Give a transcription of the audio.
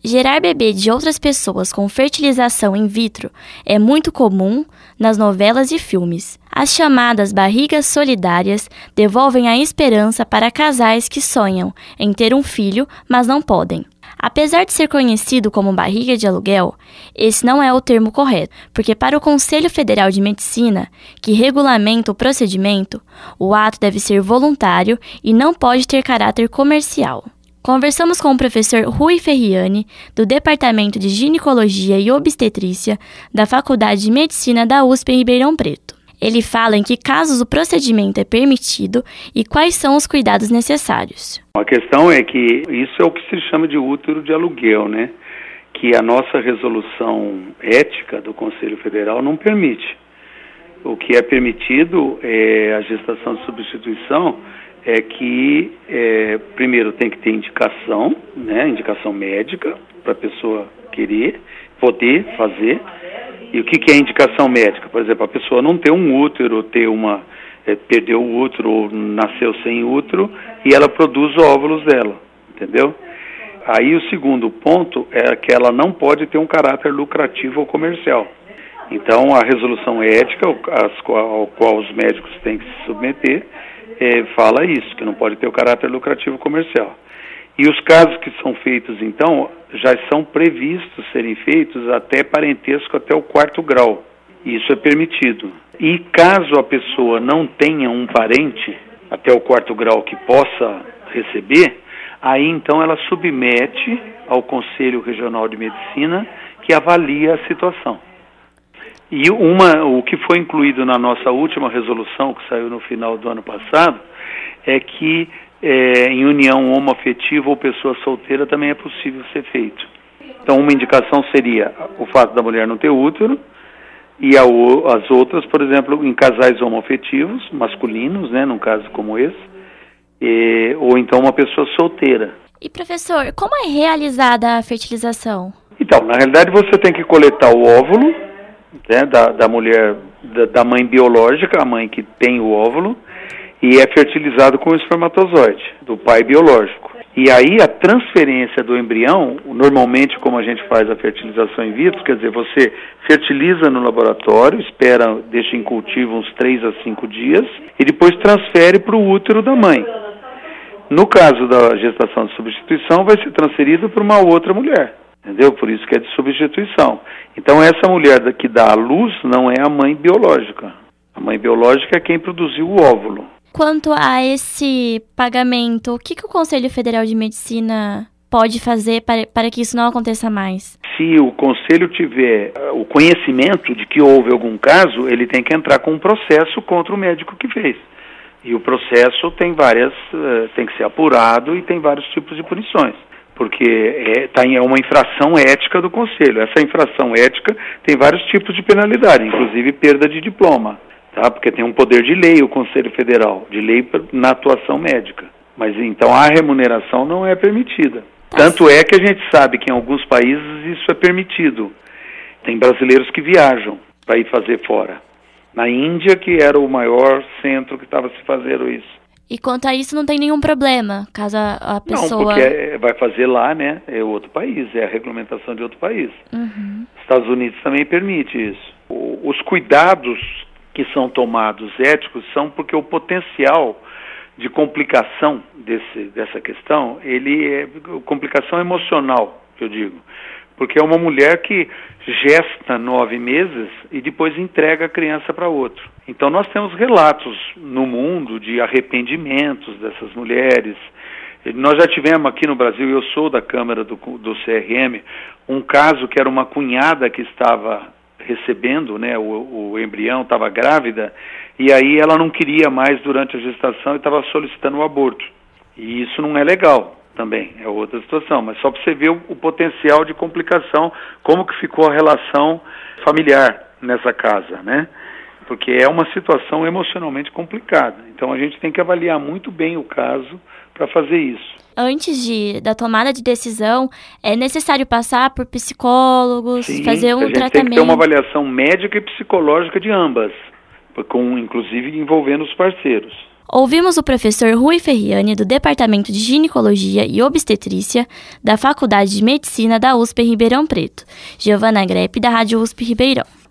Gerar bebê de outras pessoas com fertilização in vitro é muito comum nas novelas e filmes. As chamadas barrigas solidárias devolvem a esperança para casais que sonham em ter um filho, mas não podem. Apesar de ser conhecido como barriga de aluguel, esse não é o termo correto, porque para o Conselho Federal de Medicina, que regulamenta o procedimento, o ato deve ser voluntário e não pode ter caráter comercial. Conversamos com o professor Rui Ferriani, do Departamento de Ginecologia e Obstetrícia da Faculdade de Medicina da USP em Ribeirão Preto. Ele fala em que casos o procedimento é permitido e quais são os cuidados necessários. A questão é que isso é o que se chama de útero de aluguel, né? Que a nossa resolução ética do Conselho Federal não permite. O que é permitido é a gestação de substituição, é que primeiro tem que ter indicação, né? Indicação médica para a pessoa querer, poder fazer. E o que é indicação médica? Por exemplo, a pessoa não ter um útero, perdeu o útero ou nasceu sem útero e ela produz óvulos dela, entendeu? Aí o segundo ponto é que ela não pode ter um caráter lucrativo ou comercial. Então a resolução ética ao qual os médicos têm que se submeter fala isso, que não pode ter o caráter lucrativo comercial. E os casos que são feitos, então, já são previstos serem feitos até parentesco até o 4º grau. Isso é permitido. E caso a pessoa não tenha um parente até o 4º grau que possa receber, aí então ela submete ao Conselho Regional de Medicina, que avalia a situação. E o que foi incluído na nossa última resolução, que saiu no final do ano passado, é que em união homoafetiva ou pessoa solteira também é possível ser feito. Então uma indicação seria o fato da mulher não ter útero e as outras, por exemplo, em casais homoafetivos, masculinos, né, num caso como esse, ou então uma pessoa solteira. E professor, como é realizada a fertilização? Então, na realidade você tem que coletar o óvulo, né, da mulher, da mãe biológica, a mãe que tem o óvulo, e é fertilizado com o espermatozoide, do pai biológico. E aí a transferência do embrião, normalmente como a gente faz a fertilização in vitro, quer dizer, você fertiliza no laboratório, deixa em cultivo uns 3 a 5 dias, e depois transfere para o útero da mãe. No caso da gestação de substituição, vai ser transferido para uma outra mulher, entendeu? Por isso que é de substituição. Então essa mulher que dá à luz não é a mãe biológica. A mãe biológica é quem produziu o óvulo. Quanto a esse pagamento, o que o Conselho Federal de Medicina pode fazer para que isso não aconteça mais? Se o Conselho tiver o conhecimento de que houve algum caso, ele tem que entrar com um processo contra o médico que fez. E o processo tem que ser apurado e tem vários tipos de punições. Porque é uma infração ética do Conselho. Essa infração ética tem vários tipos de penalidade, inclusive perda de diploma. Tá? Porque tem um poder de lei o Conselho Federal, de lei na atuação médica. Mas então a remuneração não é permitida. Tanto é que a gente sabe que em alguns países isso é permitido. Tem brasileiros que viajam para ir fazer fora. Na Índia, que era o maior centro que estava se fazendo isso. E quanto a isso não tem nenhum problema, caso a pessoa... Não, porque vai fazer lá, né? É outro país, é a regulamentação de outro país. Uhum. Estados Unidos também permite isso. Os cuidados que são tomados éticos são porque o potencial de complicação dessa questão, complicação emocional, que eu digo. Porque é uma mulher que gesta 9 meses e depois entrega a criança para outro. Então nós temos relatos no mundo de arrependimentos dessas mulheres. Nós já tivemos aqui no Brasil, eu sou da Câmara do CRM, um caso que era uma cunhada que estava recebendo, né, o embrião, estava grávida, e aí ela não queria mais durante a gestação e estava solicitando o aborto. E isso não é legal também, é outra situação, mas só para você ver o potencial de complicação, como que ficou a relação familiar nessa casa, né? Porque é uma situação emocionalmente complicada. Então a gente tem que avaliar muito bem o caso para fazer isso. Antes da tomada de decisão, é necessário passar por psicólogos, sim, fazer um tratamento? Tem que ter uma avaliação médica e psicológica de ambas, inclusive envolvendo os parceiros. Ouvimos o professor Rui Ferriani, do Departamento de Ginecologia e Obstetrícia da Faculdade de Medicina da USP em Ribeirão Preto, Giovana Grepe, da Rádio USP Ribeirão.